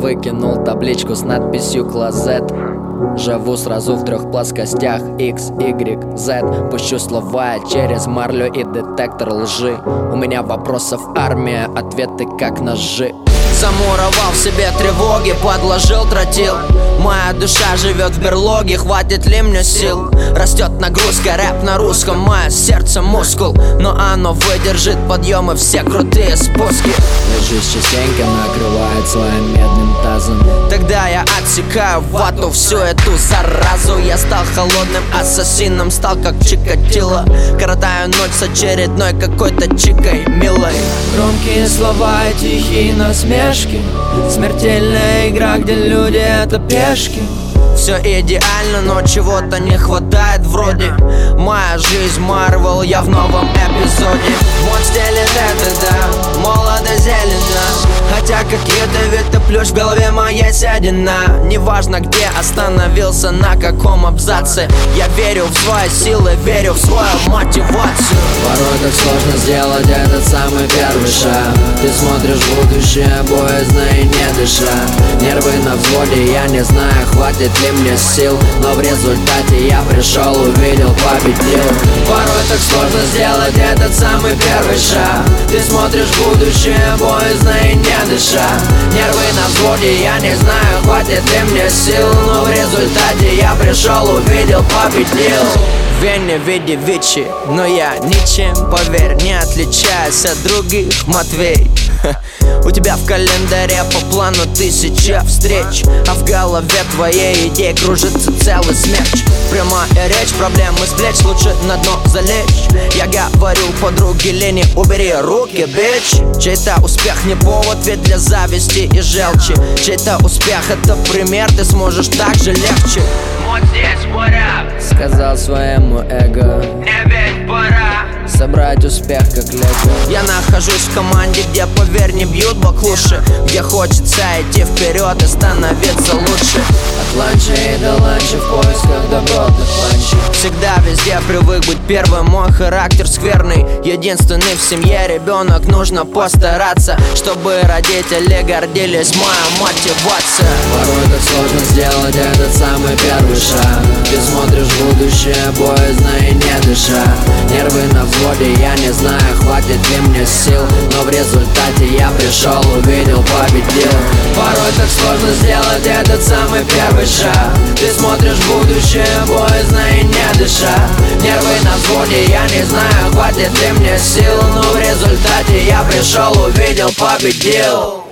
выкинул табличку с надписью «Клозет». Живу сразу в 3 плоскостях X, Y, Z. Пущу слова через марлю и детектор лжи. У меня вопросов армия, ответы как ножи. Замуровал в себе тревоги, подложил тротил. Моя душа живет в берлоге, хватит ли мне сил? Растет нагрузка, рэп на русском, мое сердце мускул. Но оно выдержит подъемы, все крутые спуски. Ложись частенько, накрывает своим медным тазом. Тогда я отсекаю вату, всю эту заразу. Я стал холодным ассасином, стал как Чикатило. Коротаю ночь с очередной какой-то чикой милой. Громкие слова и тихие насмешки. Смертельная игра, где люди это пешки. Все идеально, но чего-то не хватает вроде. Моя жизнь Марвел, я в новом эпизоде. Вот стелит это, да, молодо зелено. Хотя какие-то виды плющ в голове моей седина. Неважно где остановился, на каком абзаце. Я верю в свои силы, верю в свою мотивацию. Порой так сложно сделать этот самый первый шаг. Ты смотришь в будущее, боязно и не дыша. Нервы на взводе, я не знаю, хватит ли мне сил. Но в результате я пришел, увидел, победил. Порой так сложно сделать этот самый первый шаг. Ты смотришь в будущее, боязно и не дыша. Нервы на взводе, я не знаю, хватит ли мне сил. Но в результате я пришел, увидел, победил. Вене в виде Вичи, но я ничем, поверь, не отличаюсь от других, Матвей. У тебя в календаре по плану 1000 встреч, а в голове твоей идей кружится целый смерч. Прямая речь, проблемы с плеч, лучше на дно залечь. Я говорю подруге Лене, убери руки, бич. Чей-то успех не повод ведь для зависти и желчи. Чей-то успех это пример, ты сможешь так же легче. Вот здесь пора, сказал своему эго, не ведь пора собрать успех как лего. Я нахожусь в команде, где, поверь, не бьют баклуши. Где хочется идти вперед и становиться лучше. От ланча и до ланча в поисках добротных ланчей. Всегда везде привык быть первым, мой характер скверный. Единственный в семье ребенок, нужно постараться, чтобы родители гордились, моя мотивация. Порой так сложно сделать этот самый первый шаг. Ты смотришь в будущее, боязно и не дыша. Нервы на взводе, я не знаю, хватит ли мне сил. Но в результате я пришел, увидел, победил. Порой так сложно сделать этот самый первый шаг. Ты смотришь в будущее, боязно и не дыша. Нервы на взводе, я не знаю, хватит ли мне сил. Но в результате я пришел, увидел, победил.